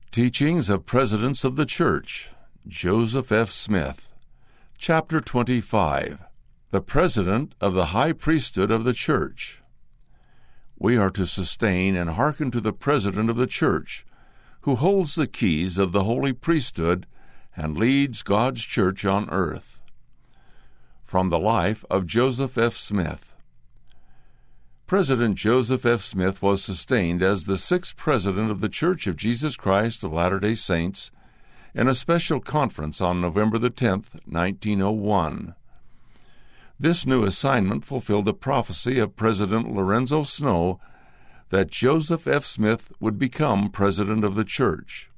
Teachings of Presidents of the Church, Joseph F. Smith. Chapter 25. The President of the High Priesthood of the Church. We are to sustain and hearken to the President of the Church, who holds the keys of the holy priesthood and leads God's church on earth. From the life of Joseph F. Smith. President Joseph F. Smith was sustained as the sixth President of the Church of Jesus Christ of Latter-day Saints in a special conference on November the 10th, 1901. This new assignment fulfilled the prophecy of President Lorenzo Snow that Joseph F. Smith would become President of the Church.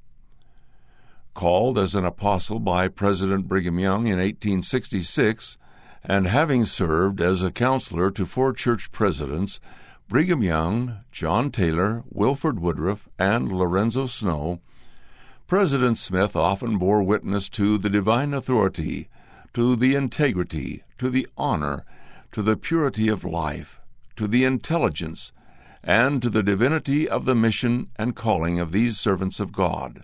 Called as an apostle by President Brigham Young in 1866, and having served as a counselor to four church presidents, Brigham Young, John Taylor, Wilford Woodruff, and Lorenzo Snow, President Smith often bore witness to the divine authority, to the integrity, to the honor, to the purity of life, to the intelligence, and to the divinity of the mission and calling of these servants of God.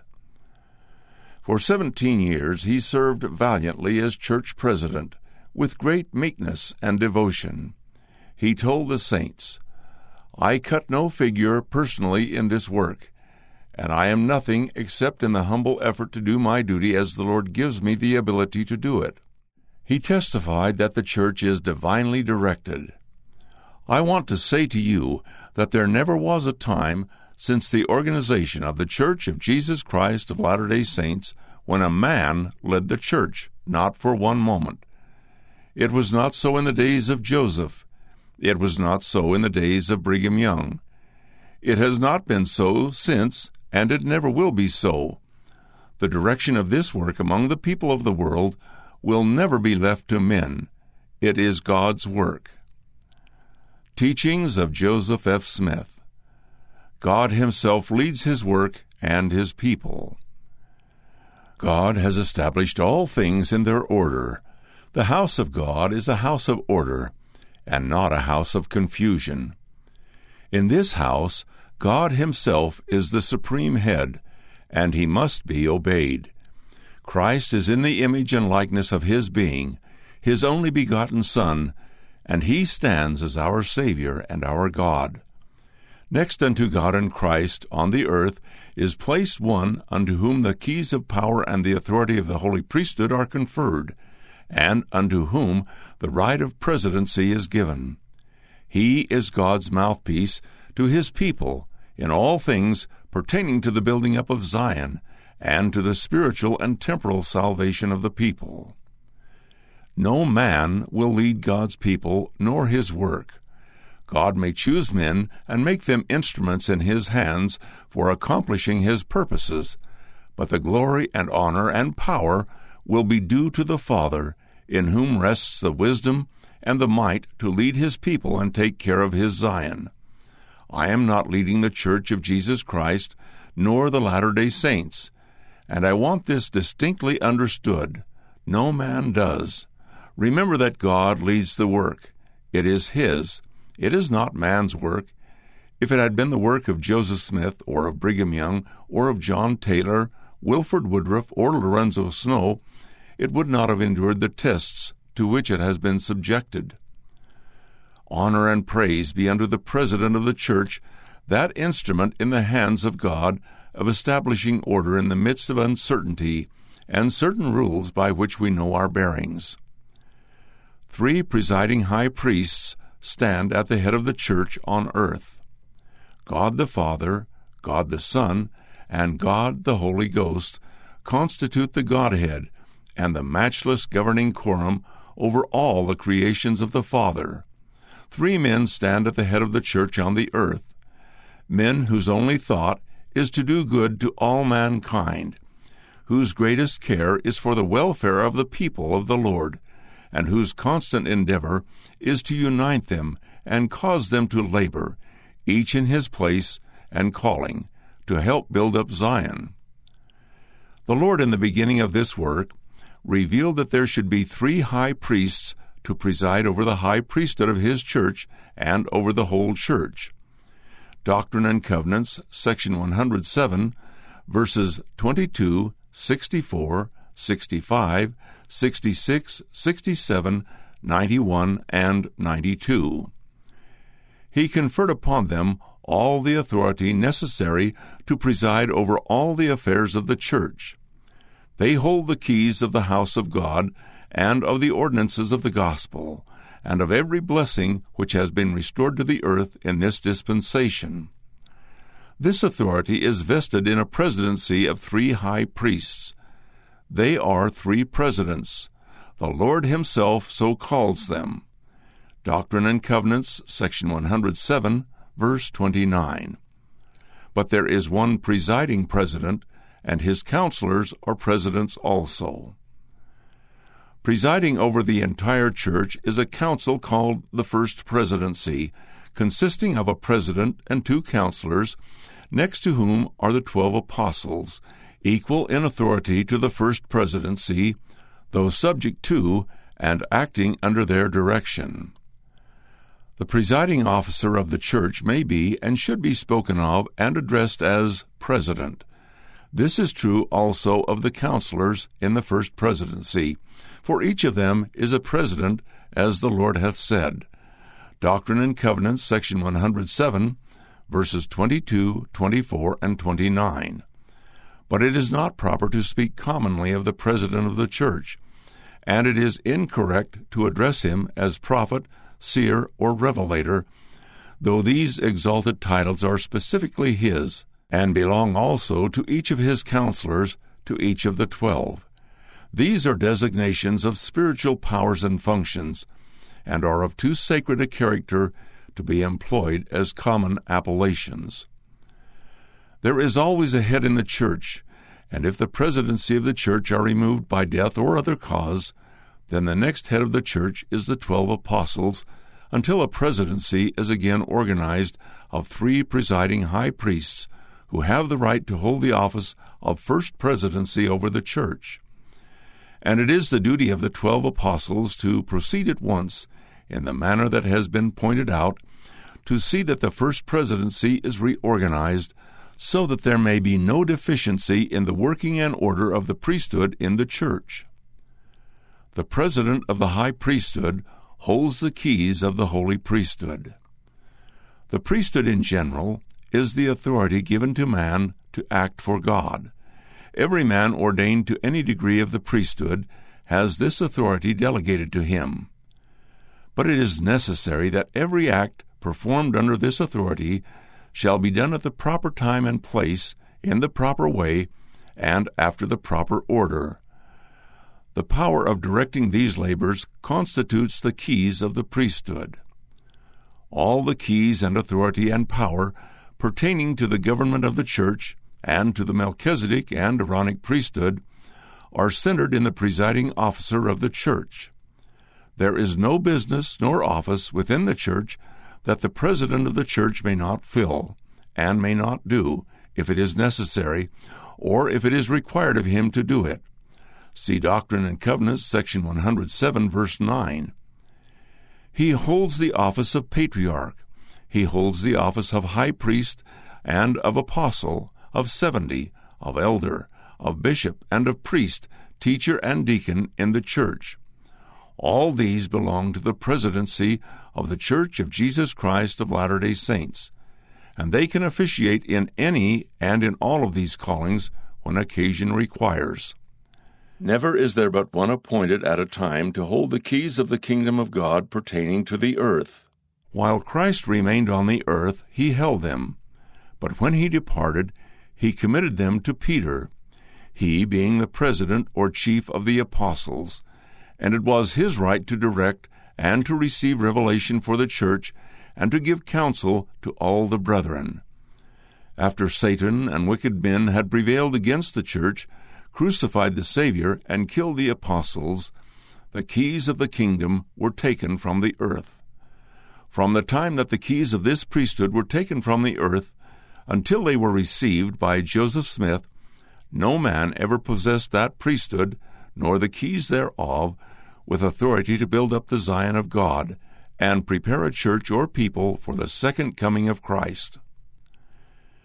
For 17 years he served valiantly as church president, with great meekness and devotion. He told the saints, "I cut no figure personally in this work, and I am nothing except in the humble effort to do my duty as the Lord gives me the ability to do it." He testified that the church is divinely directed. "I want to say to you that there never was a time since the organization of the Church of Jesus Christ of Latter-day Saints when a man led the church, not for one moment. It was not so in the days of Joseph. It was not so in the days of Brigham Young. It has not been so since, and it never will be so. The direction of this work among the people of the world will never be left to men. It is God's work." Teachings of Joseph F. Smith. God Himself leads His work and His people. God has established all things in their order. The house of God is a house of order, and not a house of confusion. In this house, God Himself is the supreme head, and He must be obeyed. Christ is in the image and likeness of His being, His only begotten Son, and He stands as our Savior and our God. Next unto God and Christ on the earth is placed one unto whom the keys of power and the authority of the holy priesthood are conferred, and unto whom the right of presidency is given. He is God's mouthpiece to His people in all things pertaining to the building up of Zion and to the spiritual and temporal salvation of the people. No man will lead God's people nor His work. God may choose men and make them instruments in His hands for accomplishing His purposes, but the glory and honor and power will be due to the Father, in whom rests the wisdom and the might to lead His people and take care of His Zion. I am not leading the Church of Jesus Christ, nor the Latter-day Saints, and I want this distinctly understood. No man does. Remember that God leads the work. It is His. It is not man's work. If it had been the work of Joseph Smith, or of Brigham Young, or of John Taylor, Wilford Woodruff, or Lorenzo Snow, it would not have endured the tests to which it has been subjected. Honor and praise be unto the President of the Church, that instrument in the hands of God of establishing order in the midst of uncertainty, and certain rules by which we know our bearings. 3 presiding high priests stand at the head of the Church on earth. God the Father, God the Son, and God the Holy Ghost constitute the Godhead and the matchless governing quorum over all the creations of the Father. 3 men stand at the head of the Church on the earth, men whose only thought is to do good to all mankind, whose greatest care is for the welfare of the people of the Lord, and whose constant endeavor is to unite them and cause them to labor, each in his place and calling, to help build up Zion. The Lord, in the beginning of this work, revealed that there should be 3 high priests to preside over the high priesthood of His church and over the whole church. Doctrine and Covenants, section 107, verses 22, 64, 65, 66, 67, 91, and 92. He conferred upon them all the authority necessary to preside over all the affairs of the church. They hold the keys of the house of God and of the ordinances of the gospel, and of every blessing which has been restored to the earth in this dispensation. This authority is vested in a presidency of 3 high priests. They are 3 presidents. The Lord himself so calls them. Doctrine and Covenants, section 107, verse 29. But there is one presiding president, and his counselors are presidents also. Presiding over the entire church is a council called the First Presidency, consisting of a president and 2 counselors, next to whom are the 12 apostles, equal in authority to the First Presidency, though subject to and acting under their direction. The presiding officer of the church may be and should be spoken of and addressed as president. This is true also of the counselors in the First Presidency, for each of them is a president, as the Lord hath said. Doctrine and Covenants, section 107, verses 22, 24, and 29. But it is not proper to speak commonly of the president of the church, and it is incorrect to address him as prophet, seer, or revelator, though these exalted titles are specifically his, and belong also to each of his counselors, to each of the 12. These are designations of spiritual powers and functions, and are of too sacred a character to be employed as common appellations. There is always a head in the church, and if the presidency of the church are removed by death or other cause, then the next head of the church is the 12 apostles, until a presidency is again organized of 3 presiding high priests who have the right to hold the office of first presidency over the church. And it is the duty of the 12 apostles to proceed at once, in the manner that has been pointed out, to see that the first presidency is reorganized, so that there may be no deficiency in the working and order of the priesthood in the church. The president of the high priesthood holds the keys of the holy priesthood. The priesthood in general is the authority given to man to act for God. Every man ordained to any degree of the priesthood has this authority delegated to him. But it is necessary that every act performed under this authority shall be done at the proper time and place, in the proper way, and after the proper order. The power of directing these labors constitutes the keys of the priesthood. All the keys and authority and power pertaining to the government of the church and to the Melchizedek and Aaronic priesthood are centered in the presiding officer of the church. There is no business nor office within the church that the president of the church may not fill, and may not do, if it is necessary, or if it is required of him to do it. See Doctrine and Covenants, section 107, verse 9. He holds the office of patriarch. He holds the office of high priest and of apostle, of 70, of elder, of bishop, and of priest, teacher, and deacon in the church. All these belong to the presidency of the Church of Jesus Christ of Latter-day Saints, and they can officiate in any and in all of these callings when occasion requires. Never is there but one appointed at a time to hold the keys of the kingdom of God pertaining to the earth. While Christ remained on the earth, he held them, but when he departed, he committed them to Peter, he being the president or chief of the apostles, and it was his right to direct and to receive revelation for the church and to give counsel to all the brethren. After Satan and wicked men had prevailed against the church, crucified the Savior, and killed the apostles, the keys of the kingdom were taken from the earth. From the time that the keys of this priesthood were taken from the earth until they were received by Joseph Smith, no man ever possessed that priesthood, nor the keys thereof, with authority to build up the Zion of God, and prepare a church or people for the second coming of Christ.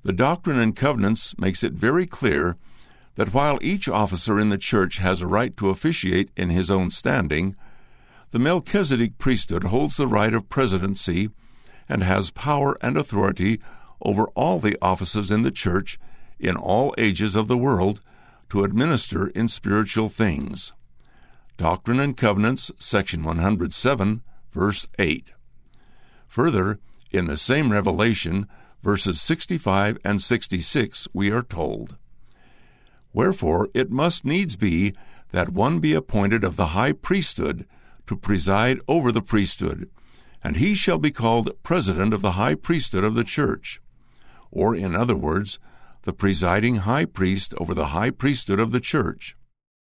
The Doctrine and Covenants makes it very clear that while each officer in the church has a right to officiate in his own standing, the Melchizedek priesthood holds the right of presidency and has power and authority over all the offices in the church in all ages of the world to administer in spiritual things. Doctrine and Covenants, section 107, verse 8. Further, in the same revelation, verses 65 and 66, we are told, "Wherefore it must needs be that one be appointed of the high priesthood to preside over the priesthood, and he shall be called president of the high priesthood of the church," or in other words, the presiding high priest over the high priesthood of the church.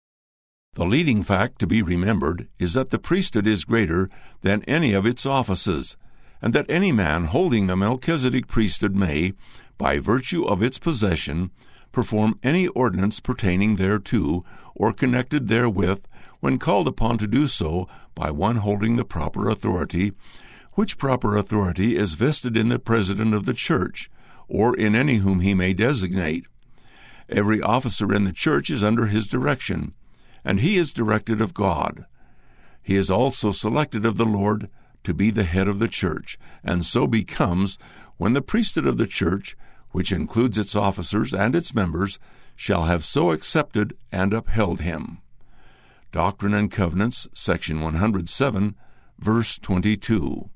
The leading fact to be remembered is that the priesthood is greater than any of its offices, and that any man holding the Melchizedek priesthood may, by virtue of its possession, perform any ordinance pertaining thereto, or connected therewith, when called upon to do so by one holding the proper authority, which proper authority is vested in the president of the church, or in any whom he may designate. Every officer in the church is under his direction, and he is directed of God. He is also selected of the Lord to be the head of the church, and so becomes, when the priesthood of the church, which includes its officers and its members, shall have so accepted and upheld him. Doctrine and Covenants, section 107, verse 22.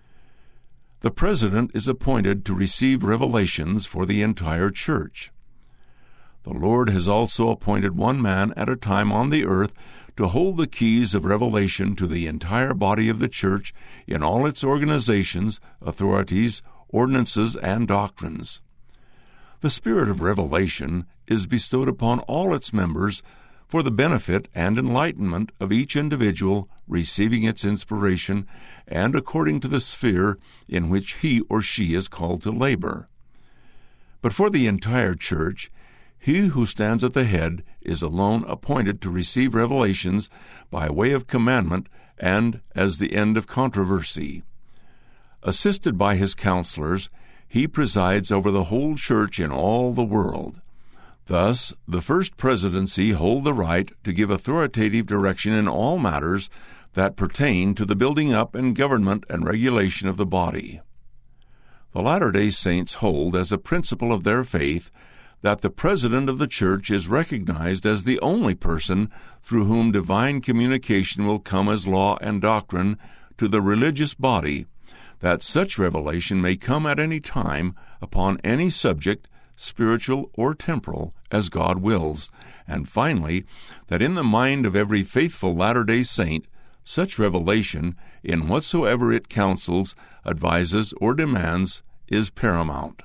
The president is appointed to receive revelations for the entire church. The Lord has also appointed one man at a time on the earth to hold the keys of revelation to the entire body of the church in all its organizations, authorities, ordinances, and doctrines. The spirit of revelation is bestowed upon all its members for the benefit and enlightenment of each individual receiving its inspiration and according to the sphere in which he or she is called to labor. But for the entire church, he who stands at the head is alone appointed to receive revelations by way of commandment and as the end of controversy. Assisted by his counselors, he presides over the whole church in all the world. Thus, the first presidency hold the right to give authoritative direction in all matters that pertain to the building up and government and regulation of the body. The Latter-day Saints hold as a principle of their faith that the president of the church is recognized as the only person through whom divine communication will come as law and doctrine to the religious body, that such revelation may come at any time upon any subject, spiritual or temporal, as God wills, and finally, that in the mind of every faithful Latter-day Saint, such revelation, in whatsoever it counsels, advises, or demands, is paramount.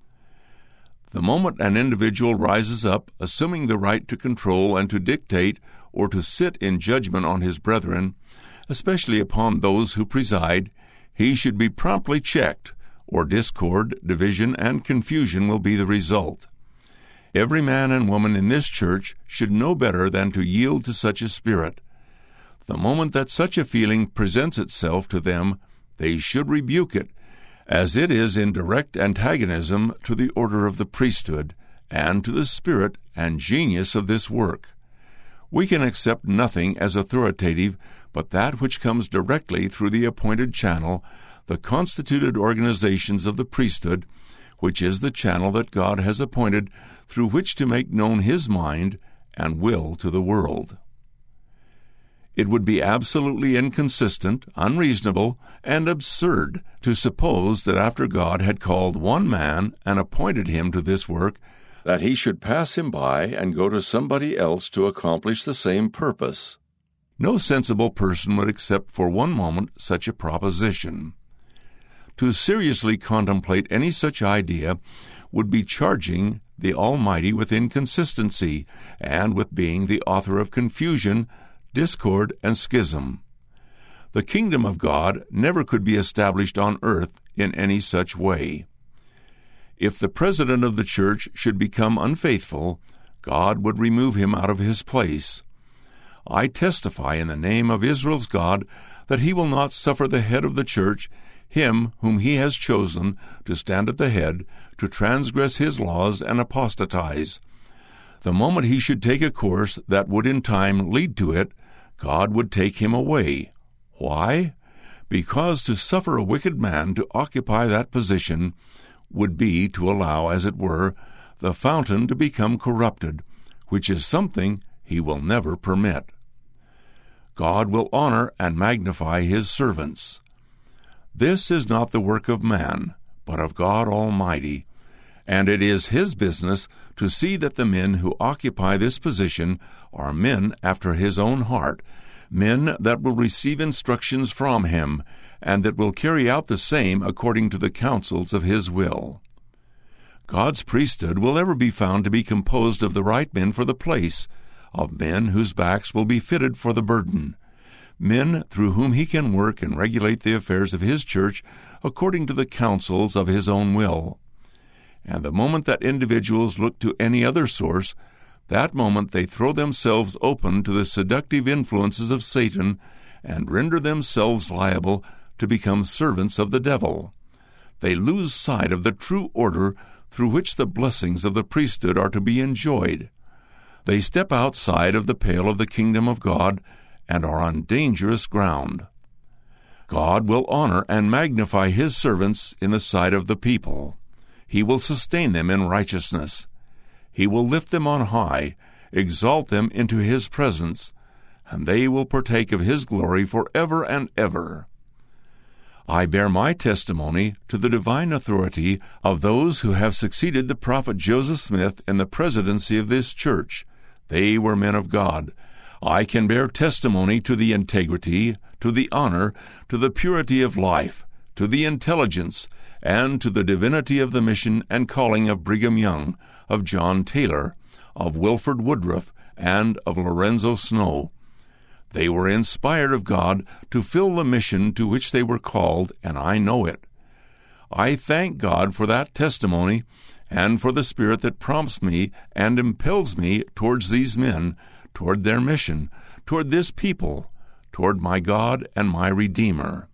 The moment an individual rises up, assuming the right to control and to dictate or to sit in judgment on his brethren, especially upon those who preside, he should be promptly checked, or discord, division, and confusion will be the result. Every man and woman in this church should know better than to yield to such a spirit. The moment that such a feeling presents itself to them, they should rebuke it, as it is in direct antagonism to the order of the priesthood and to the spirit and genius of this work. We can accept nothing as authoritative but that which comes directly through the appointed channel, the constituted organizations of the priesthood, which is the channel that God has appointed through which to make known His mind and will to the world. It would be absolutely inconsistent, unreasonable, and absurd to suppose that after God had called one man and appointed him to this work, that he should pass him by and go to somebody else to accomplish the same purpose. No sensible person would accept for one moment such a proposition. To seriously contemplate any such idea would be charging the Almighty with inconsistency and with being the author of confusion, discord, and schism. The kingdom of God never could be established on earth in any such way. If the president of the church should become unfaithful, God would remove him out of his place. I testify in the name of Israel's God that He will not suffer the head of the church, him whom he has chosen to stand at the head, to transgress his laws and apostatize. The moment he should take a course that would in time lead to it, God would take him away. Why? Because to suffer a wicked man to occupy that position would be to allow, as it were, the fountain to become corrupted, which is something he will never permit. God will honor and magnify his servants. This is not the work of man, but of God Almighty, and it is his business to see that the men who occupy this position are men after his own heart, men that will receive instructions from him, and that will carry out the same according to the counsels of his will. God's priesthood will ever be found to be composed of the right men for the place, of men whose backs will be fitted for the burden, men through whom he can work and regulate the affairs of his church according to the counsels of his own will. And the moment that individuals look to any other source, that moment they throw themselves open to the seductive influences of Satan and render themselves liable to become servants of the devil. They lose sight of the true order through which the blessings of the priesthood are to be enjoyed. They step outside of the pale of the kingdom of God and are on dangerous ground. God will honor and magnify his servants in the sight of the people. He will sustain them in righteousness. He will lift them on high, exalt them into his presence, and they will partake of his glory forever and ever. I bear my testimony to the divine authority of those who have succeeded the prophet Joseph Smith in the presidency of this church. They were men of God. I can bear testimony to the integrity, to the honor, to the purity of life, to the intelligence, and to the divinity of the mission and calling of Brigham Young, of John Taylor, of Wilford Woodruff, and of Lorenzo Snow. They were inspired of God to fill the mission to which they were called, and I know it. I thank God for that testimony and for the spirit that prompts me and impels me towards these men, toward their mission, toward this people, toward my God and my Redeemer.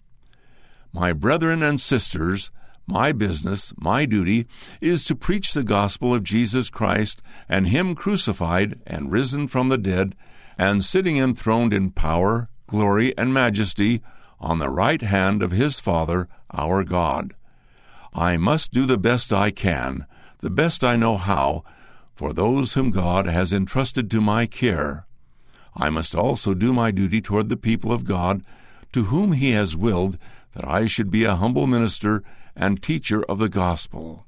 My brethren and sisters, my business, my duty, is to preach the gospel of Jesus Christ and him crucified and risen from the dead, and sitting enthroned in power, glory, and majesty on the right hand of his Father, our God. I must do the best I can, the best I know how, for those whom God has entrusted to my care. I must also do my duty toward the people of God, to whom he has willed that I should be a humble minister and teacher of the gospel.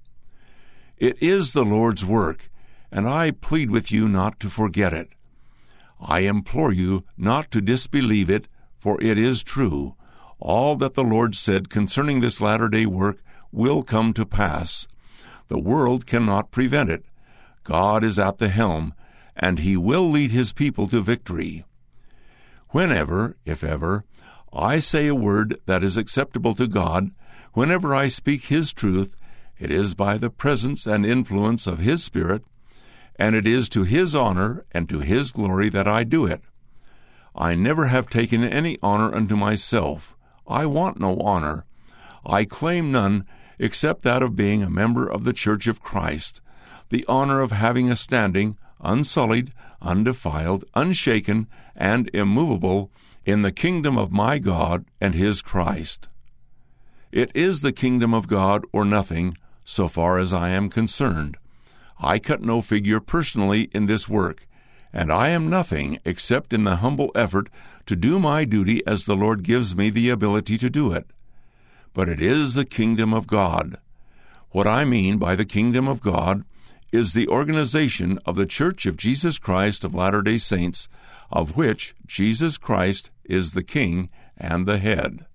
It is the Lord's work, and I plead with you not to forget it. I implore you not to disbelieve it, for it is true. All that the Lord said concerning this latter-day work will come to pass. The world cannot prevent it. God is at the helm, and he will lead his people to victory. Whenever, if ever, I say a word that is acceptable to God, whenever I speak his truth, it is by the presence and influence of his Spirit, and it is to his honor and to his glory that I do it. I never have taken any honor unto myself. I want no honor. I claim none except that of being a member of the Church of Christ, the honor of having a standing, unsullied, undefiled, unshaken, and immovable in the kingdom of my God and his Christ. It is the kingdom of God or nothing, so far as I am concerned. I cut no figure personally in this work, and I am nothing except in the humble effort to do my duty as the Lord gives me the ability to do it. But it is the kingdom of God. What I mean by the kingdom of God is the organization of the Church of Jesus Christ of Latter-day Saints, of which Jesus Christ is the King and the head.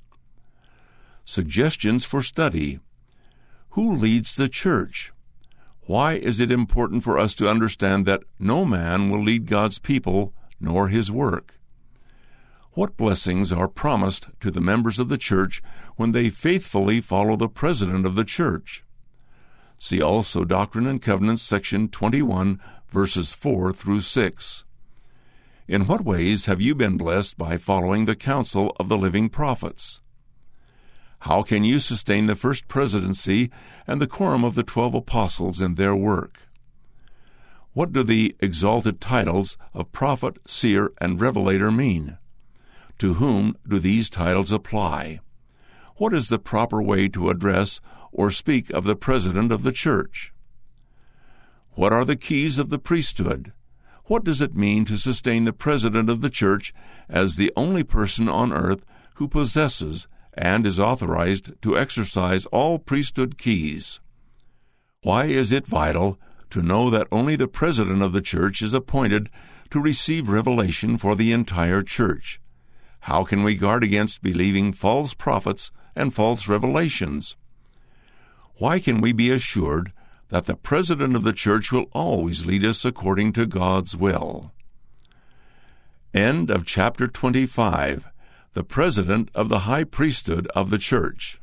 Suggestions for study. Who leads the church? Why is it important for us to understand that no man will lead God's people nor his work? What blessings are promised to the members of the church when they faithfully follow the president of the church? See also Doctrine and Covenants, section 21, verses 4 through 6. In what ways have you been blessed by following the counsel of the living prophets? How can you sustain the first presidency and the quorum of the 12 apostles in their work? What do the exalted titles of prophet, seer, and revelator mean? To whom do these titles apply? What is the proper way to address or speak of the president of the church? What are the keys of the priesthood? What does it mean to sustain the president of the church as the only person on earth who possesses and is authorized to exercise all priesthood keys? Why is it vital to know that only the president of the church is appointed to receive revelation for the entire church? How can we guard against believing false prophets and false revelations? Why can we be assured that the president of the church will always lead us according to God's will? End of chapter 25. The President of the High Priesthood of the Church.